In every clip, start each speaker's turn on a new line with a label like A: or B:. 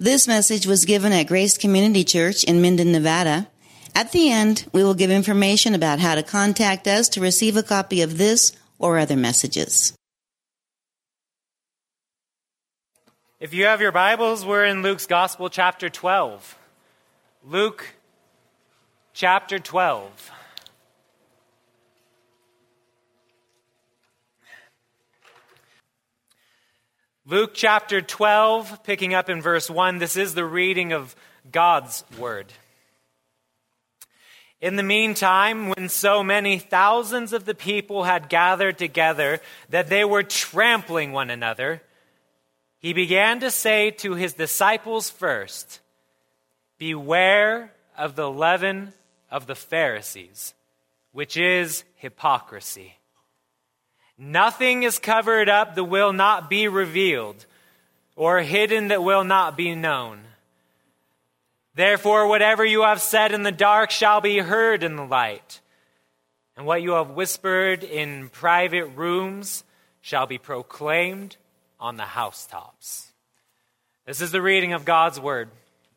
A: This message was given at Grace Community Church in Minden, Nevada. At the end, we will give information about how to contact us to receive a copy of this or other messages.
B: If you have your Bibles, we're in Luke's Gospel, chapter 12. Luke, chapter 12. Luke chapter 12, picking up in verse 1, this is the reading of God's word. In the meantime, when so many thousands of the people had gathered together that they were trampling one another, he began to say to his disciples first, "Beware of the leaven of the Pharisees, which is hypocrisy. Nothing is covered up that will not be revealed, or hidden that will not be known. Therefore, whatever you have said in the dark shall be heard in the light, and what you have whispered in private rooms shall be proclaimed on the housetops." This is the reading of God's word.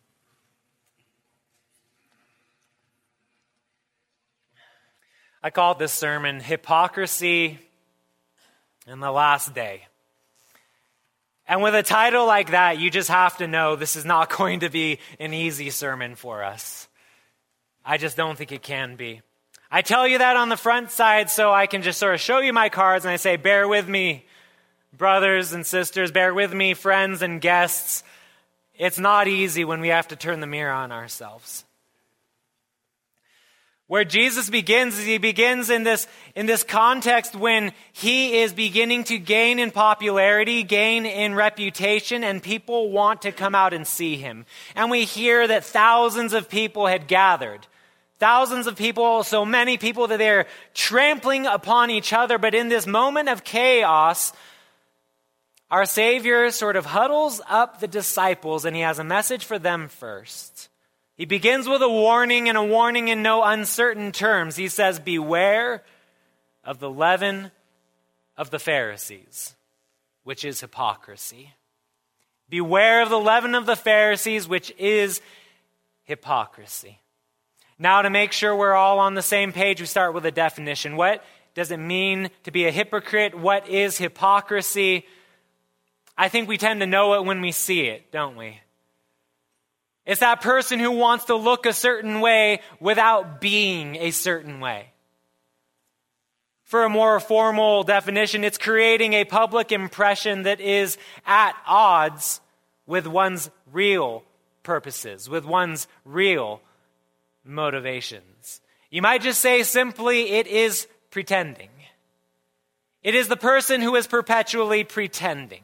B: I called this sermon Hypocrisy in the Last Day. And with a title like that, you just have to know this is not going to be an easy sermon for us. I just don't think it can be. I tell you that on the front side so I can just sort of show you my cards and I say, bear with me, brothers and sisters, bear with me, friends and guests. It's not easy when we have to turn the mirror on ourselves. Where Jesus begins is he begins in this context when he is beginning to gain in popularity, gain in reputation, and people want to come out and see him. And we hear that thousands of people had gathered. Thousands of people, so many people that they're trampling upon each other. But in this moment of chaos, our Savior sort of huddles up the disciples and he has a message for them first. He begins with a warning, and a warning in no uncertain terms. He says, beware of the leaven of the Pharisees, which is hypocrisy. Beware of the leaven of the Pharisees, which is hypocrisy. Now, to make sure we're all on the same page, we start with a definition. What does it mean to be a hypocrite? What is hypocrisy? I think we tend to know it when we see it, don't we? It's that person who wants to look a certain way without being a certain way. For a more formal definition, it's creating a public impression that is at odds with one's real purposes, with one's real motivations. You might just say simply, it is pretending. It is the person who is perpetually pretending.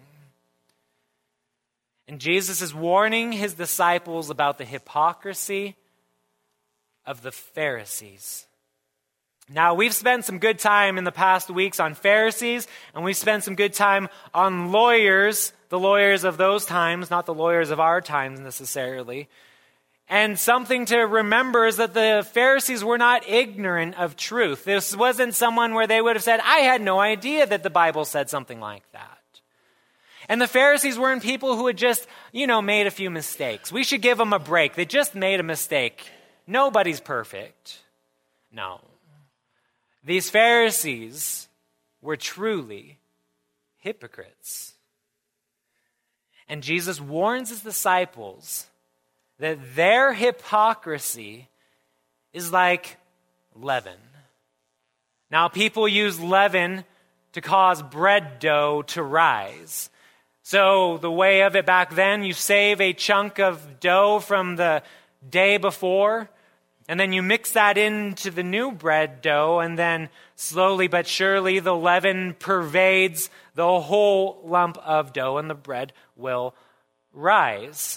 B: And Jesus is warning his disciples about the hypocrisy of the Pharisees. Now, we've spent some good time in the past weeks on Pharisees, and we've spent some good time on lawyers, the lawyers of those times, not the lawyers of our times necessarily. And something to remember is that the Pharisees were not ignorant of truth. This wasn't someone where they would have said, I had no idea that the Bible said something like that. And the Pharisees weren't people who had just, made a few mistakes. We should give them a break. They just made a mistake. Nobody's perfect. No. These Pharisees were truly hypocrites. And Jesus warns his disciples that their hypocrisy is like leaven. Now, people use leaven to cause bread dough to rise. So the way of it back then, you save a chunk of dough from the day before, and then you mix that into the new bread dough, and then slowly but surely the leaven pervades the whole lump of dough, and the bread will rise.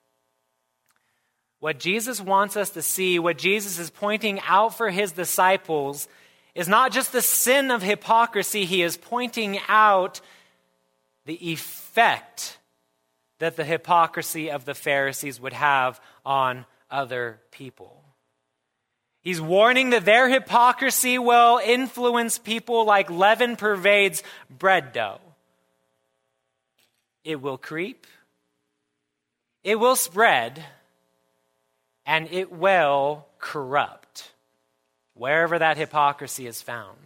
B: What Jesus wants us to see, what Jesus is pointing out for his disciples, is not just the sin of hypocrisy. He is pointing out the effect that the hypocrisy of the Pharisees would have on other people. He's warning that their hypocrisy will influence people like leaven pervades bread dough. It will creep. it will spread and it will corrupt wherever that hypocrisy is found.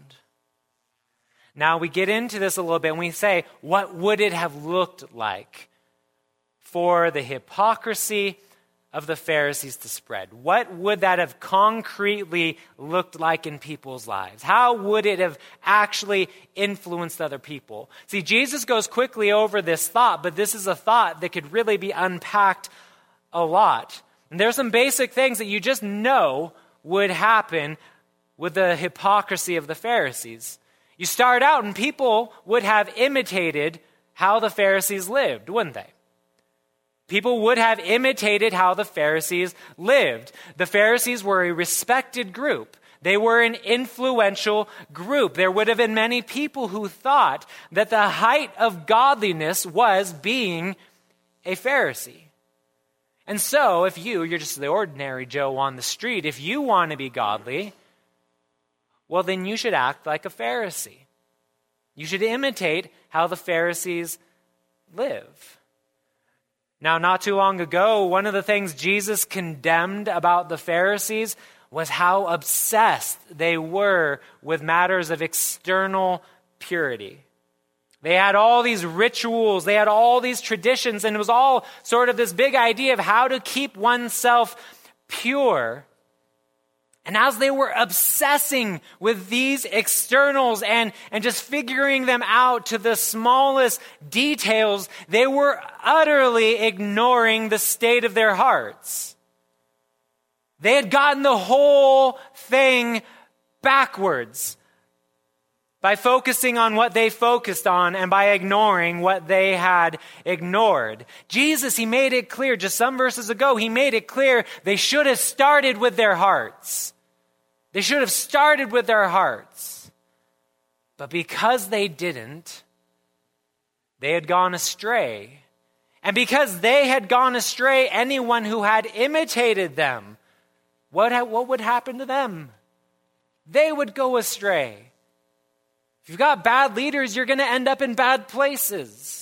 B: Now we get into this a little bit and we say, what would it have looked like for the hypocrisy of the Pharisees to spread? What would that have concretely looked like in people's lives? How would it have actually influenced other people? See, Jesus goes quickly over this thought, but this is a thought that could really be unpacked a lot. And there's some basic things that you just know would happen with the hypocrisy of the Pharisees. You start out and people would have imitated how the Pharisees lived, wouldn't they? People would have imitated how the Pharisees lived. The Pharisees were a respected group. They were an influential group. There would have been many people who thought that the height of godliness was being a Pharisee. And so if you're just the ordinary Joe on the street, if you want to be godly, well, then you should act like a Pharisee. You should imitate how the Pharisees live. Now, not too long ago, one of the things Jesus condemned about the Pharisees was how obsessed they were with matters of external purity. They had all these rituals, they had all these traditions, and it was all sort of this big idea of how to keep oneself pure. And as they were obsessing with these externals and just figuring them out to the smallest details, they were utterly ignoring the state of their hearts. They had gotten the whole thing backwards by focusing on what they focused on and by ignoring what they had ignored. Jesus, he made it clear, just some verses ago, he made it clear they should have started with their hearts. They should have started with their hearts. But because they didn't, they had gone astray. And because they had gone astray, anyone who had imitated them, what would happen to them? They would go astray. If you've got bad leaders, you're going to end up in bad places.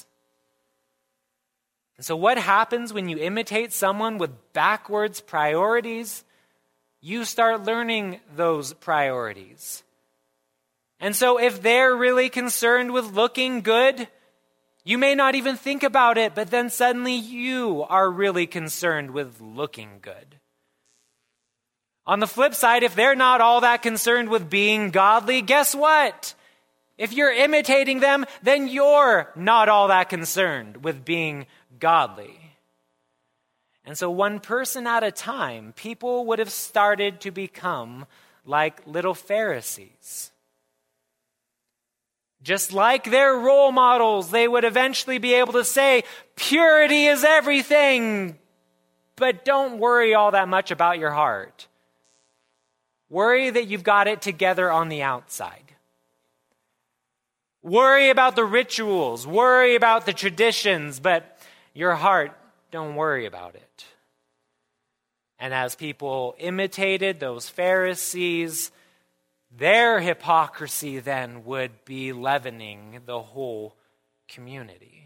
B: And so what happens when you imitate someone with backwards priorities? You start learning those priorities. And so if they're really concerned with looking good, you may not even think about it, but then suddenly you are really concerned with looking good. On the flip side, if they're not all that concerned with being godly, guess what? If you're imitating them, then you're not all that concerned with being godly. And so one person at a time, people would have started to become like little Pharisees. Just like their role models, they would eventually be able to say, purity is everything, but don't worry all that much about your heart. Worry that you've got it together on the outside. Worry about the rituals, worry about the traditions, but your heart, don't worry about it. And as people imitated those Pharisees, their hypocrisy then would be leavening the whole community.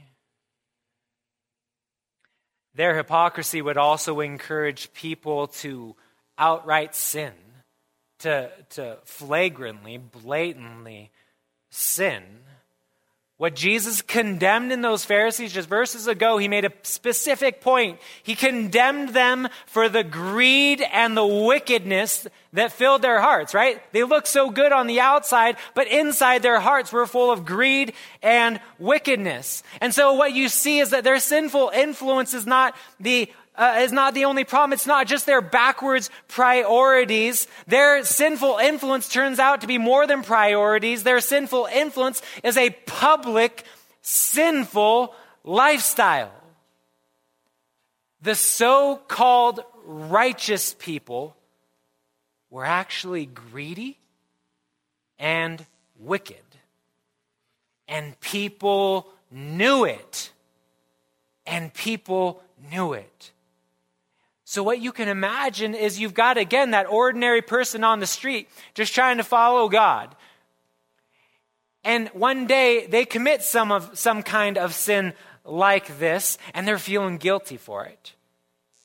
B: Their hypocrisy would also encourage people to outright sin, to flagrantly, blatantly sin. What Jesus condemned in those Pharisees just verses ago, he made a specific point. He condemned them for the greed and the wickedness that filled their hearts, right? They looked so good on the outside, but inside their hearts were full of greed and wickedness. And so what you see is that their sinful influence is not the only problem. It's not just their backwards priorities. Their sinful influence turns out to be more than priorities. Their sinful influence is a public, sinful lifestyle. The so-called righteous people were actually greedy and wicked. And people knew it. And people knew it. So what you can imagine is you've got, again, that ordinary person on the street just trying to follow God. And one day they commit some kind of sin like this, and they're feeling guilty for it.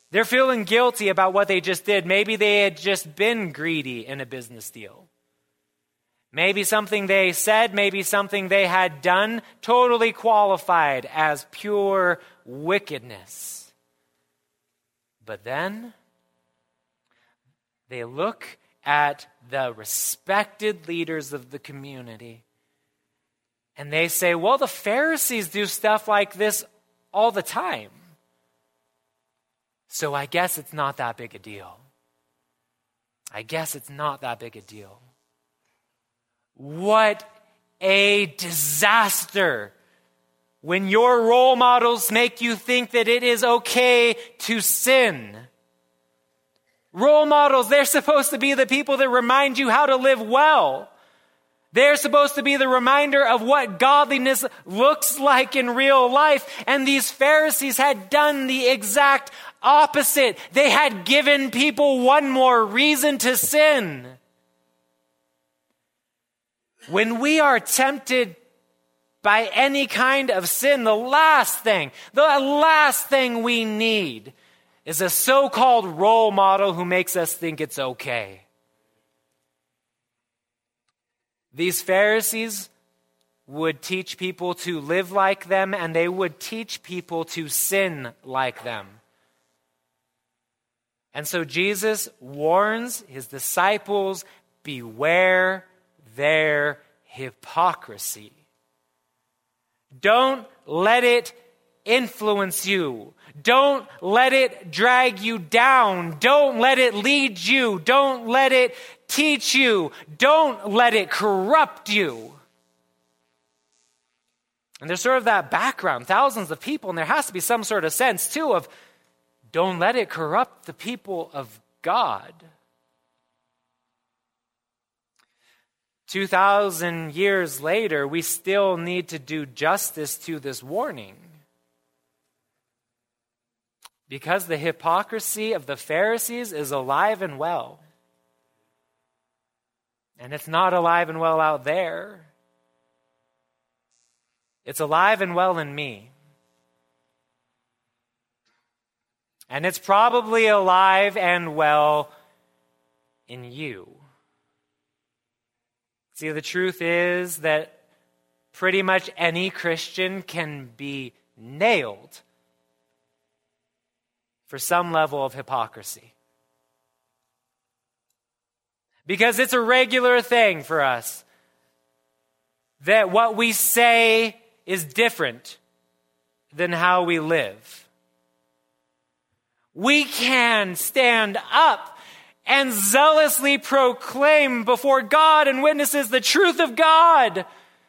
B: They're feeling guilty about what they just did. Maybe they had just been greedy in a business deal. Maybe something they said, maybe something they had done totally qualified as pure wickedness. But then they look at the respected leaders of the community and they say, well, the Pharisees do stuff like this all the time. So I guess it's not that big a deal. I guess it's not that big a deal. What a disaster when your role models make you think that it is okay to sin. Role models, they're supposed to be the people that remind you how to live well. They're supposed to be the reminder of what godliness looks like in real life. And these Pharisees had done the exact opposite. They had given people one more reason to sin. When we are tempted by any kind of sin, the last thing we need is a so-called role model who makes us think it's okay. These Pharisees would teach people to live like them, and they would teach people to sin like them. And so Jesus warns his disciples, beware their hypocrisy. Don't let it influence you. Don't let it drag you down. Don't let it lead you. Don't let it teach you. Don't let it corrupt you. And there's sort of that background, thousands of people, and there has to be some sort of sense too of don't let it corrupt the people of God. 2,000 years later, we still need to do justice to this warning. Because the hypocrisy of the Pharisees is alive and well. And it's not alive and well out there. It's alive and well in me. And it's probably alive and well in you. See, the truth is that pretty much any Christian can be nailed for some level of hypocrisy. Because it's a regular thing for us that what we say is different than how we live. We can stand up and zealously proclaim before God and witnesses the truth of God,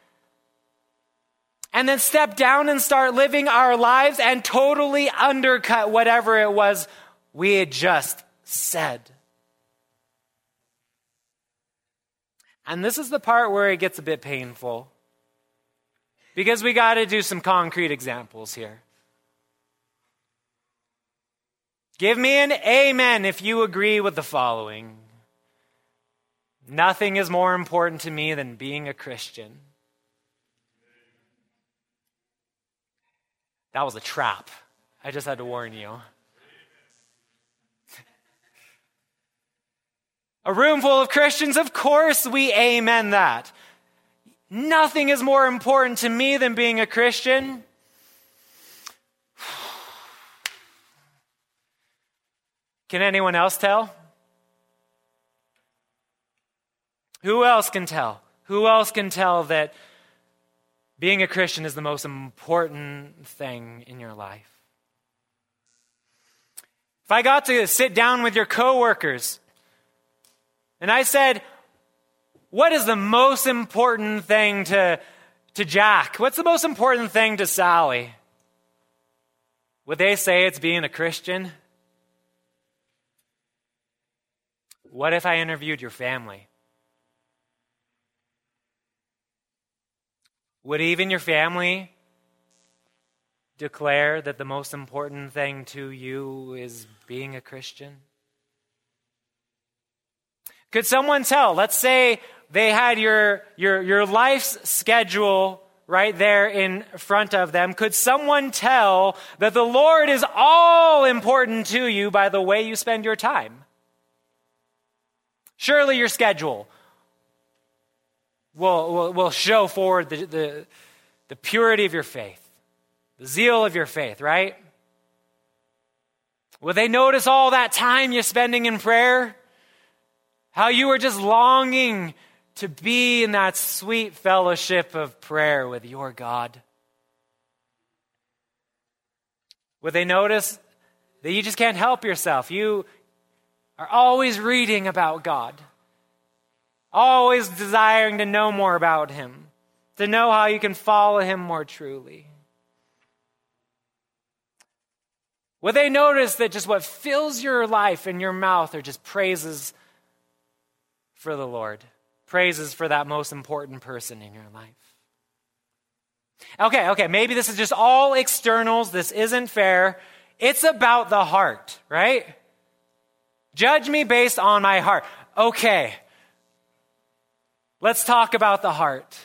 B: and then step down and start living our lives and totally undercut whatever it was we had just said. And this is the part where it gets a bit painful, because we got to do some concrete examples here. Give me an amen if you agree with the following. Nothing is more important to me than being a Christian. That was a trap. I just had to warn you. A room full of Christians, of course we amen that. Nothing is more important to me than being a Christian. Can anyone else tell? Who else can tell? Who else can tell that being a Christian is the most important thing in your life? If I got to sit down with your coworkers and I said, what is the most important thing to Jack? What's the most important thing to Sally? Would they say it's being a Christian? What if I interviewed your family? Would even your family declare that the most important thing to you is being a Christian? Could someone tell? Let's say they had your life's schedule right there in front of them, could someone tell that the Lord is all important to you by the way you spend your time? Surely your schedule will show forward the purity of your faith, the zeal of your faith, right? Will they notice all that time you're spending in prayer? How you were just longing to be in that sweet fellowship of prayer with your God? Will they notice that you just can't help yourself? You are always reading about God, always desiring to know more about Him, to know how you can follow Him more truly. Will they notice that just what fills your life and your mouth are just praises for the Lord, praises for that most important person in your life? Okay, maybe this is just all externals. This isn't fair. It's about the heart, right? Judge me based on my heart. Okay, let's talk about the heart.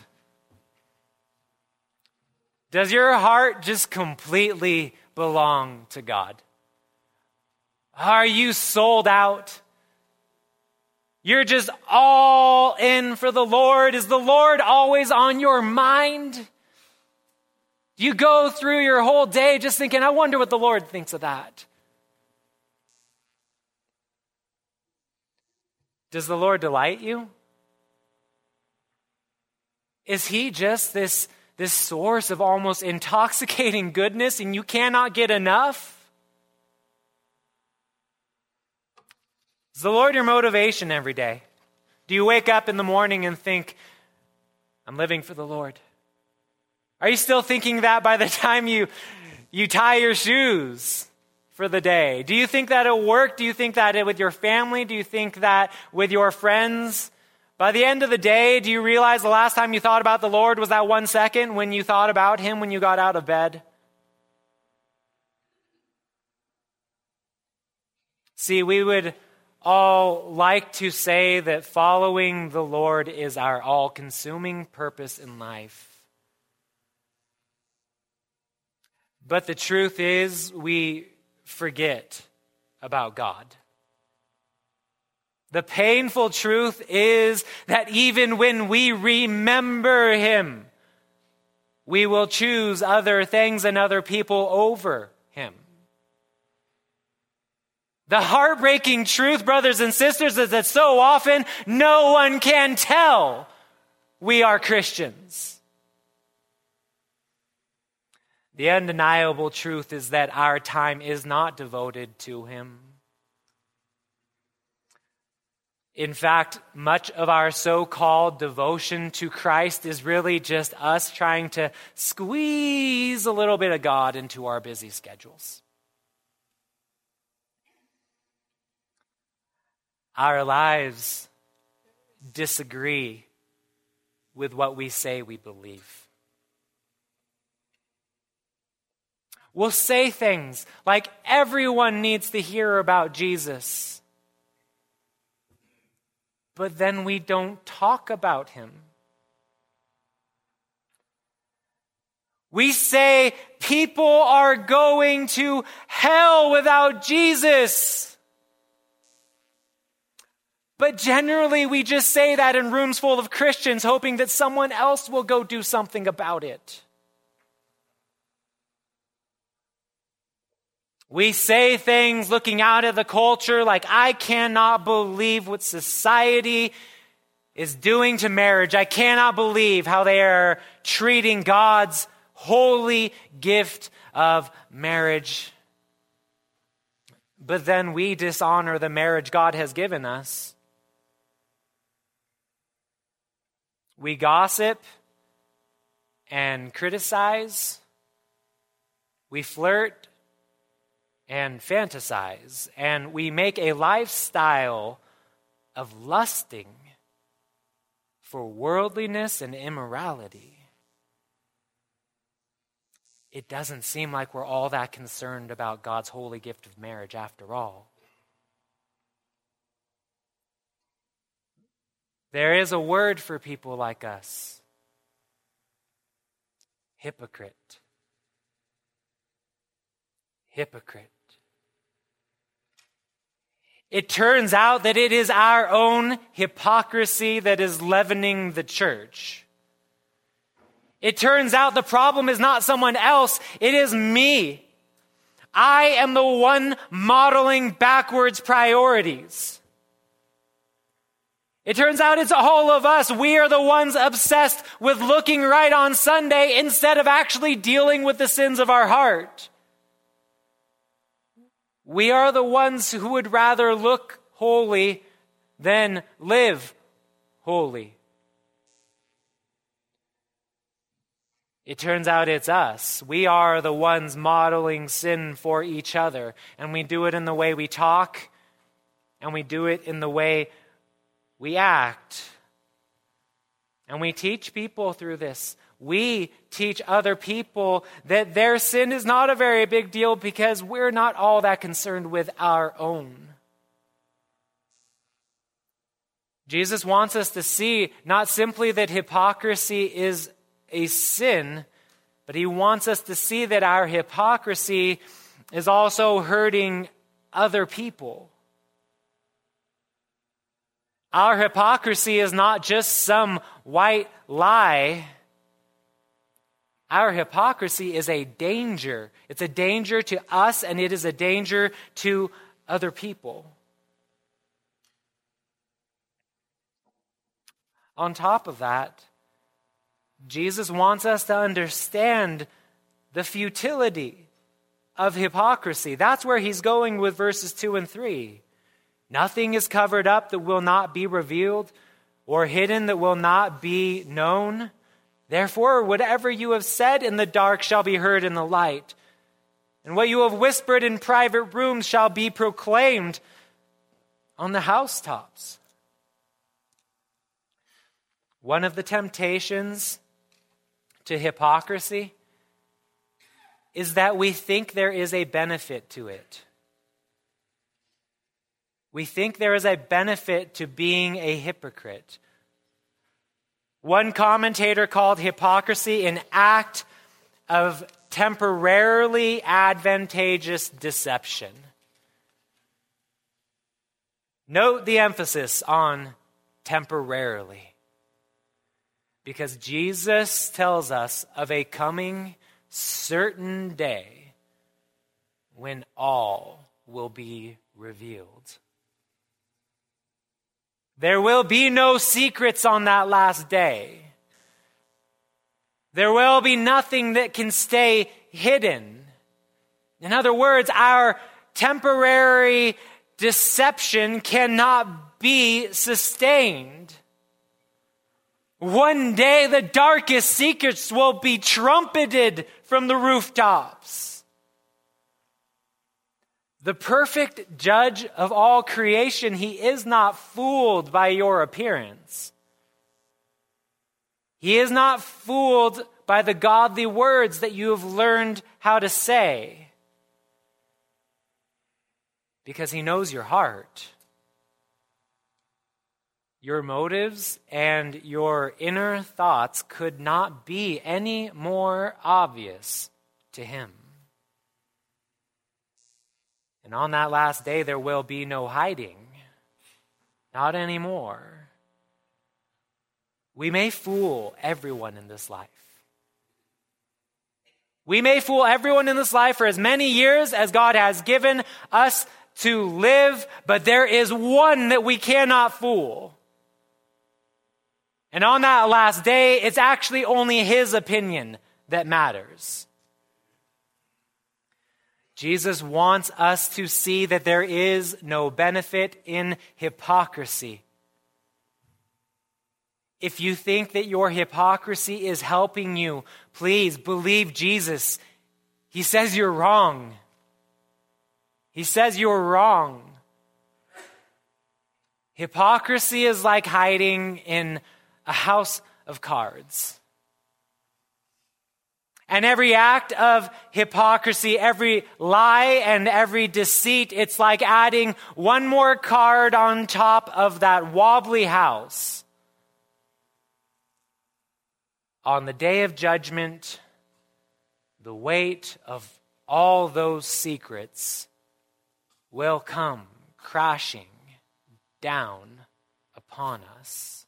B: Does your heart just completely belong to God? Are you sold out? You're just all in for the Lord? Is the Lord always on your mind? Do you go through your whole day just thinking, I wonder what the Lord thinks of that? Does the Lord delight you? Is He just this source of almost intoxicating goodness and you cannot get enough? Is the Lord your motivation every day? Do you wake up in the morning and think, I'm living for the Lord? Are you still thinking that by the time you tie your shoes for the day? Do you think that at work? Do you think that with your family? Do you think that with your friends? By the end of the day, do you realize the last time you thought about the Lord was that 1 second when you thought about Him when you got out of bed? See, we would all like to say that following the Lord is our all-consuming purpose in life. But the truth is, we forget about God. The painful truth is that even when we remember Him, we will choose other things and other people over Him. The heartbreaking truth, brothers and sisters, is that so often no one can tell we are Christians. The undeniable truth is that our time is not devoted to Him. In fact, much of our so-called devotion to Christ is really just us trying to squeeze a little bit of God into our busy schedules. Our lives disagree with what we say we believe. We'll say things like everyone needs to hear about Jesus, but then we don't talk about Him. We say people are going to hell without Jesus. But generally we just say that in rooms full of Christians, hoping that someone else will go do something about it. We say things looking out at the culture like, I cannot believe what society is doing to marriage. I cannot believe how they are treating God's holy gift of marriage. But then we dishonor the marriage God has given us. We gossip and criticize. We flirt and fantasize, and we make a lifestyle of lusting for worldliness and immorality. It doesn't seem like we're all that concerned about God's holy gift of marriage after all. There is a word for people like us. hypocrite. Hypocrite. It turns out that it is our own hypocrisy that is leavening the church. It turns out the problem is not someone else, it is me. I am the one modeling backwards priorities. It turns out it's all of us. We are the ones obsessed with looking right on Sunday instead of actually dealing with the sins of our heart. We are the ones who would rather look holy than live holy. It turns out it's us. We are the ones modeling sin for each other. And we do it in the way we talk, and we do it in the way we act. And we teach people through this. We teach other people that their sin is not a very big deal because we're not all that concerned with our own. Jesus wants us to see not simply that hypocrisy is a sin, but he wants us to see that our hypocrisy is also hurting other people. Our hypocrisy is not just some white lie. Our hypocrisy is a danger. It's a danger to us, and it is a danger to other people. On top of that, Jesus wants us to understand the futility of hypocrisy. That's where he's going with verses 2 and 3. Nothing is covered up that will not be revealed, or hidden that will not be known. Therefore, whatever you have said in the dark shall be heard in the light, and what you have whispered in private rooms shall be proclaimed on the housetops. One of the temptations to hypocrisy is that we think there is a benefit to it. We think there is a benefit to being a hypocrite. One commentator called hypocrisy an act of temporarily advantageous deception. Note the emphasis on temporarily, because Jesus tells us of a coming certain day when all will be revealed. There will be no secrets on that last day. There will be nothing that can stay hidden. In other words, our temporary deception cannot be sustained. One day the darkest secrets will be trumpeted from the rooftops. The perfect judge of all creation, he is not fooled by your appearance. He is not fooled by the godly words that you have learned how to say, because he knows your heart. Your motives and your inner thoughts could not be any more obvious to him. And on that last day, there will be no hiding. Not anymore. We may fool everyone in this life. We may fool everyone in this life for as many years as God has given us to live, but there is one that we cannot fool. And on that last day, it's actually only his opinion that matters. Jesus wants us to see that there is no benefit in hypocrisy. If you think that your hypocrisy is helping you, please believe Jesus. He says you're wrong. He says you're wrong. Hypocrisy is like hiding in a house of cards. And every act of hypocrisy, every lie and every deceit, it's like adding one more card on top of that wobbly house. On the day of judgment, the weight of all those secrets will come crashing down upon us.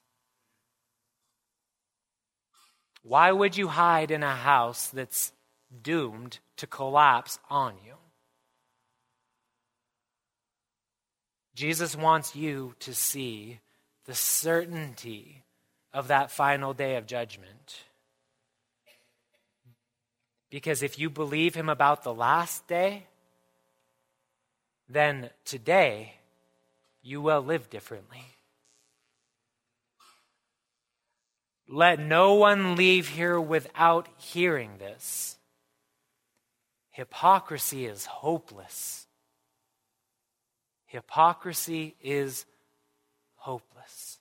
B: Why would you hide in a house that's doomed to collapse on you? Jesus wants you to see the certainty of that final day of judgment. Because if you believe him about the last day, then today you will live differently. Let no one leave here without hearing this. Hypocrisy is hopeless. Hypocrisy is hopeless.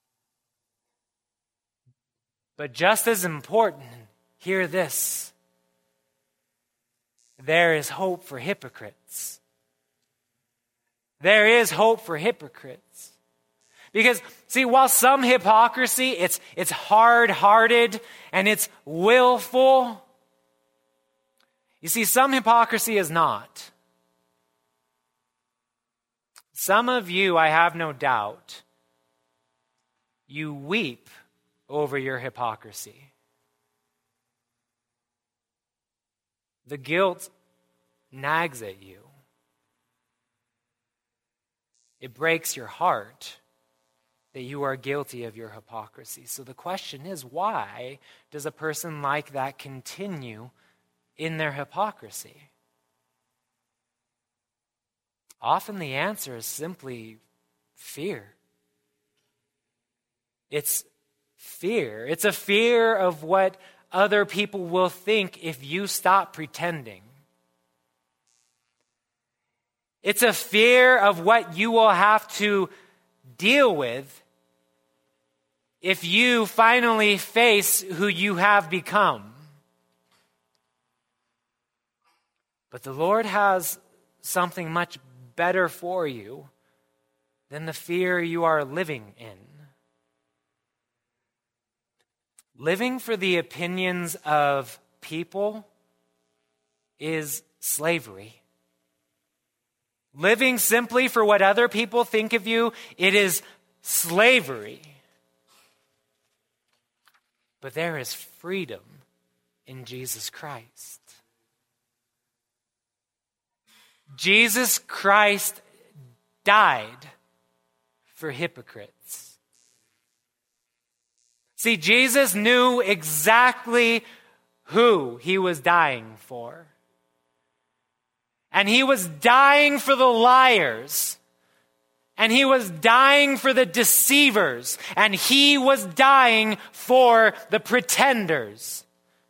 B: But just as important, hear this. There is hope for hypocrites. There is hope for hypocrites. Because, see, while some hypocrisy, it's hard-hearted and it's willful, you see, some hypocrisy is not. Some of you, I have no doubt, you weep over your hypocrisy. The guilt nags at you. It breaks your heart that you are guilty of your hypocrisy. So the question is, why does a person like that continue in their hypocrisy? Often the answer is simply fear. It's fear. It's a fear of what other people will think if you stop pretending. It's a fear of what you will have to deal with if you finally face who you have become. But the Lord has something much better for you than the fear you are living in. Living for the opinions of people is slavery. Living simply for what other people think of you, it is slavery. But there is freedom in Jesus Christ. Jesus Christ died for hypocrites. See, Jesus knew exactly who he was dying for. And he was dying for the liars. And he was dying for the deceivers. And he was dying for the pretenders.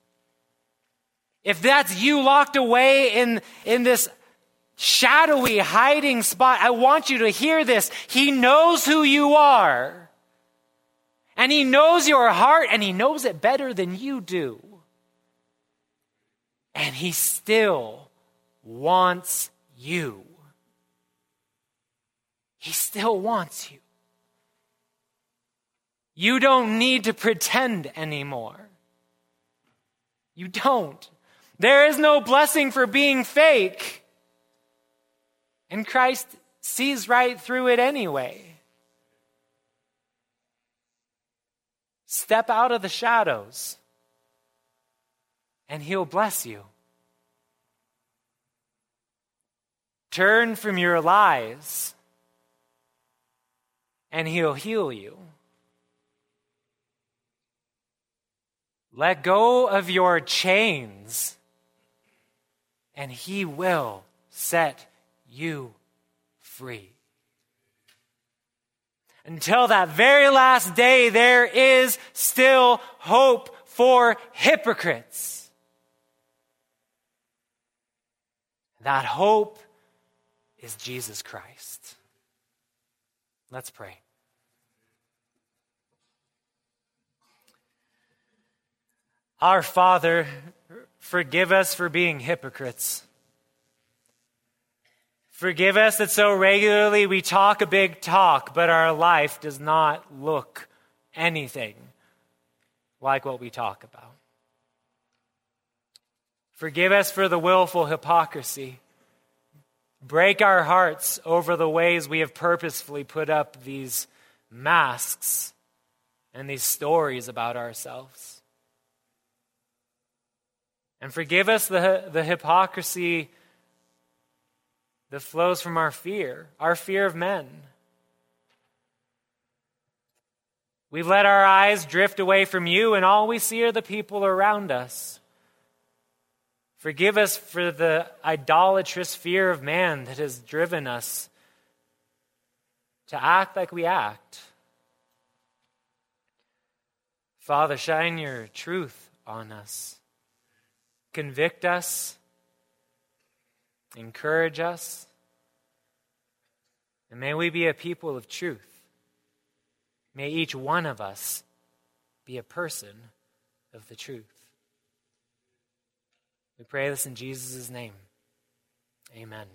B: If that's you locked away in this shadowy hiding spot, I want you to hear this. He knows who you are. And he knows your heart, and he knows it better than you do. And he still wants you. He still wants you. You don't need to pretend anymore. You don't. There is no blessing for being fake. And Christ sees right through it anyway. Step out of the shadows, and he'll bless you. Turn from your lies, and he'll heal you. Let go of your chains, and he will set you free. Until that very last day, there is still hope for hypocrites. That hope is Jesus Christ. Let's pray. Our Father, forgive us for being hypocrites. Forgive us that so regularly we talk a big talk, but our life does not look anything like what we talk about. Forgive us for the willful hypocrisy. Break our hearts over the ways we have purposefully put up these masks and these stories about ourselves. And forgive us the hypocrisy that flows from our fear of men. We've let our eyes drift away from you, and all we see are the people around us. Forgive us for the idolatrous fear of man that has driven us to act like we act. Father, shine your truth on us. Convict us. Encourage us. And may we be a people of truth. May each one of us be a person of the truth. We pray this in Jesus' name. Amen.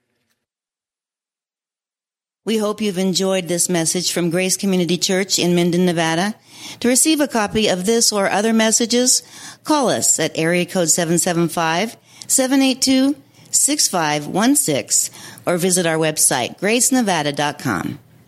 A: We hope you've enjoyed this message from Grace Community Church in Minden, Nevada. To receive a copy of this or other messages, call us at area code 775-782-6516 or visit our website, gracenevada.com.